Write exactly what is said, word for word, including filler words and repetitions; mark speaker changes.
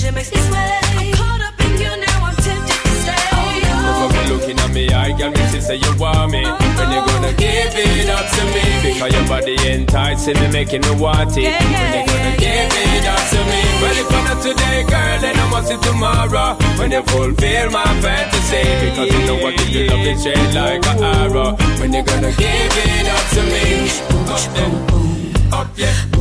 Speaker 1: pleasure makes me sway. I'm caught up in you now, I'm tempted to stay.
Speaker 2: Look at me looking at me, I got me to say you want me. When you gonna give it up to me? Because your body enticing me, making me want it. When you gonna give it up to me? Well, if not today, girl, then I must see tomorrow. When you fulfill my fantasy, because you know I give you love and shade like an arrow. When you gonna give it up to me? Up, then, up, yeah.